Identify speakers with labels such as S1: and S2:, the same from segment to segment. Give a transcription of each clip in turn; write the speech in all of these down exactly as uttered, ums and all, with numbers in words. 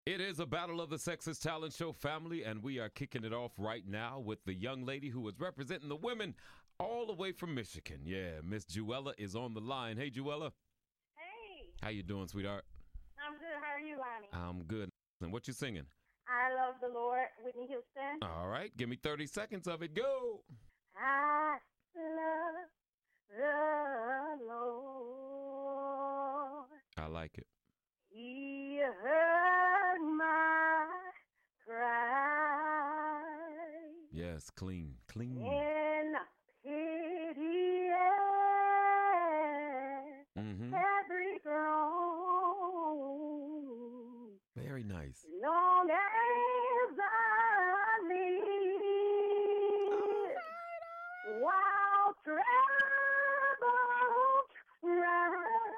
S1: It is a Battle of the Sexes talent show, family, and we are kicking it off right now with the young lady who is representing the women all the way from Michigan. Yeah, Miss Juella is on the line. Hey, Juella.
S2: Hey,
S1: How you doing, sweetheart?
S2: I'm good. How are you, Lonnie?
S1: I'm good. And what you singing?
S2: I love the Lord, Whitney Houston.
S1: All right, give me thirty seconds of it. Go.
S2: I love the Lord.
S1: I like it.
S2: He heard my cry
S1: Yes, clean, clean.
S2: in pity
S1: Mm-hmm.
S2: every throne.
S1: Very nice.
S2: Long as I live, while troubles rise,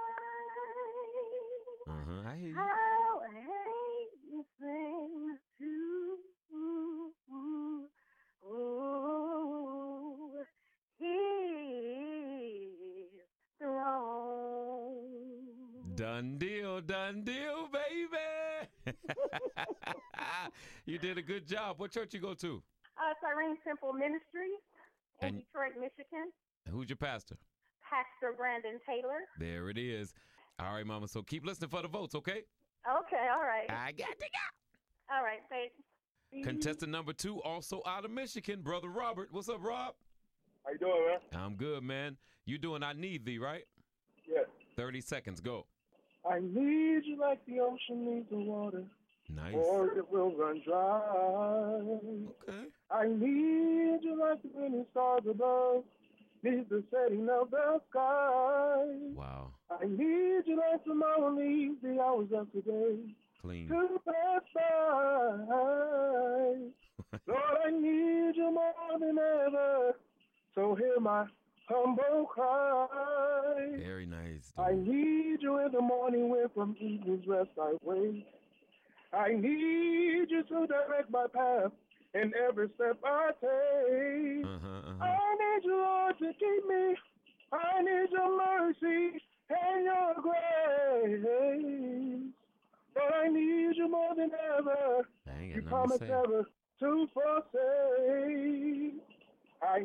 S1: Uh-huh, I hear you.
S2: I'll hasten to His throne.
S1: Done deal, done deal, baby. You did a good job. What church you go to?
S2: Uh, Cyrene Temple Ministries in
S1: And-
S2: Detroit, Michigan.
S1: Who's your pastor?
S2: Pastor Brandon Taylor.
S1: There it is. All right, mama. So keep listening for the votes, okay?
S2: Okay, all right.
S1: I got to go.
S2: All right, thanks.
S1: Contestant number two, also out of Michigan, Brother Robert. What's up, Rob?
S3: How you doing, man?
S1: I'm good, man. You doing I Need Thee, right?
S3: Yeah.
S1: thirty seconds, go.
S3: I need you like the ocean needs the water,
S1: Nice.
S3: or it will run dry.
S1: Okay.
S3: I need you like the many stars above, needs the setting of the sky.
S1: Wow.
S3: I need you like tomorrow leaves the hours of today
S1: Clean.
S3: to pass by. Lord, I need you more than ever, so hear my humble cry.
S1: Very nice,
S3: I
S1: dude.
S3: need you in the morning when from evening's rest I wake. I need you to direct my path in every step I take.
S1: Uh-huh, uh-huh.
S3: I need you, Lord, to keep me. I need your mercy and your grace. But I need you more than ever.
S1: I ain't
S3: You
S1: got nothing to
S3: promised
S1: say.
S3: never to forsake. I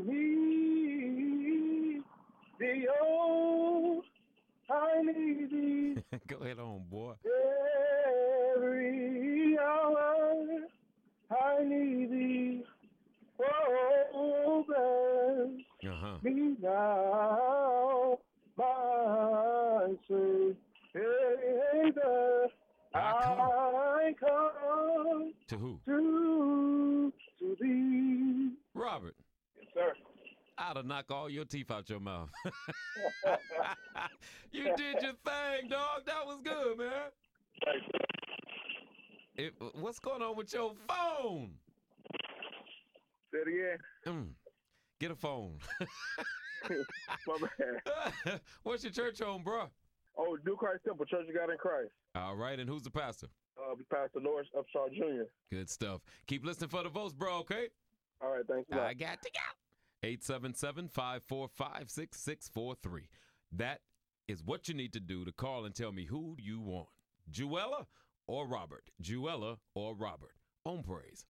S3: need thee, oh, I need thee
S1: Go ahead on, boy.
S3: every hour. I need thee, oh, bless
S1: Uh-huh.
S3: me now, my Savior.
S1: I come.
S3: I come
S1: To who?
S3: to, to thee.
S1: Robert.
S3: Yes, sir.
S1: I'd have knocked all your teeth out your mouth. You did your thing, dog. That was good, man. It, what's going on with your phone?
S3: Say it again.
S1: Mm. Get a phone.
S3: My bad.
S1: What's your church home, bro?
S3: Oh, New Christ Temple, Church of God in Christ.
S1: All right, and who's the pastor?
S3: Uh, Pastor Lawrence Upshaw Junior
S1: Good stuff. Keep listening for the votes, bro, okay?
S3: All right, thanks a lot.
S1: I got to go. eight seven seven, five four five, six six four three. That is what you need to do to call and tell me who you want. Juella or Robert? Juella or Robert? On Praise